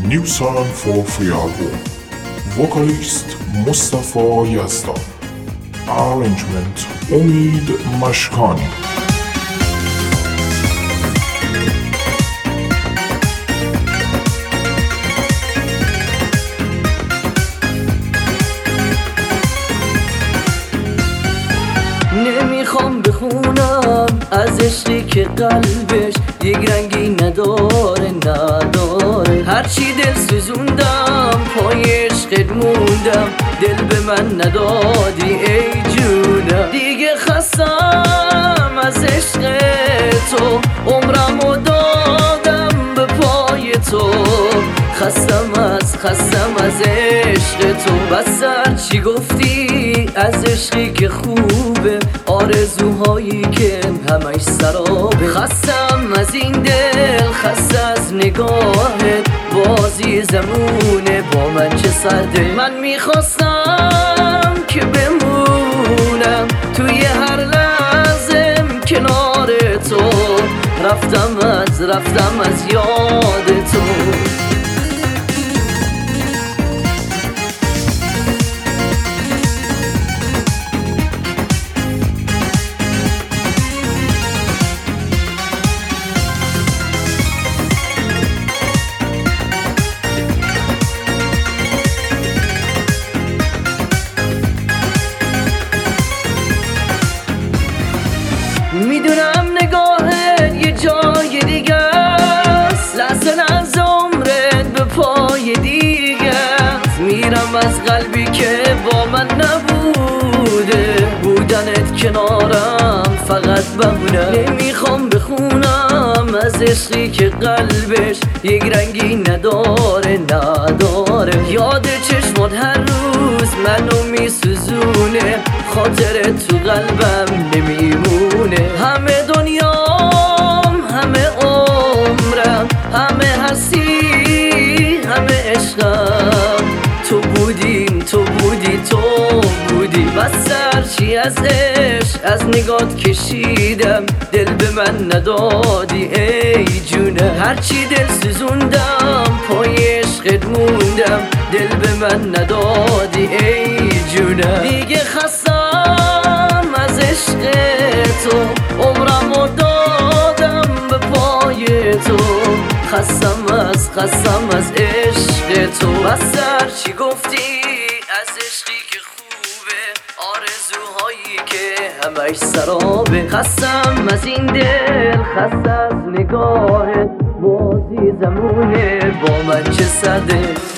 New song for free album. Vocalist Mustafa Yazdan. Arrangement Umid Mashkani. نمیخوام بخونم از عشقی که قلبش یک رنگی نداره هرچی دل سوزوندم پای عشقت موندم دل به من ندادی ای جونم دیگه خستم از عشق تو عمرمو دادم به پای تو خستم از عشق تو بس هرچی گفتی از عشقی که خوبه آرزوهایی که همش سرابه خستم از این دل خسته از نگاهت بازی زمونه با من چه سرده من میخواستم که بمونم توی هر لحظه کنار تو رفتم از یاد تو میدونم نگاهت یه جای دیگه است لحظه عمرت به پای دیگه است میرم از قلبی که با من نبوده بودنت کنارم فقط بهونه نمیخوام بخونم از عشقی که قلبش یک رنگی نداره یاد چشمات هر روز منو میسوزونه خاطرت تو قلبم نمیمونه همه دنیام همه عمرم همه هستی همه عشقم تو بودی بس هرچی از عشق از نگات کشیدم دل به من ندادی ای جونه هرچی دل سوزوندم پای عشقت موندم دل به من ندادی ای جونه دیگه خستم از عشق تو عمرمو دادم به پای تو خستم از عشق تو بس هرچی گفتی از عشقی که خوبه آرزوهایی که همش سرابه خستم از این دل خسته از نگاهت بازی زمونه با من چه سرده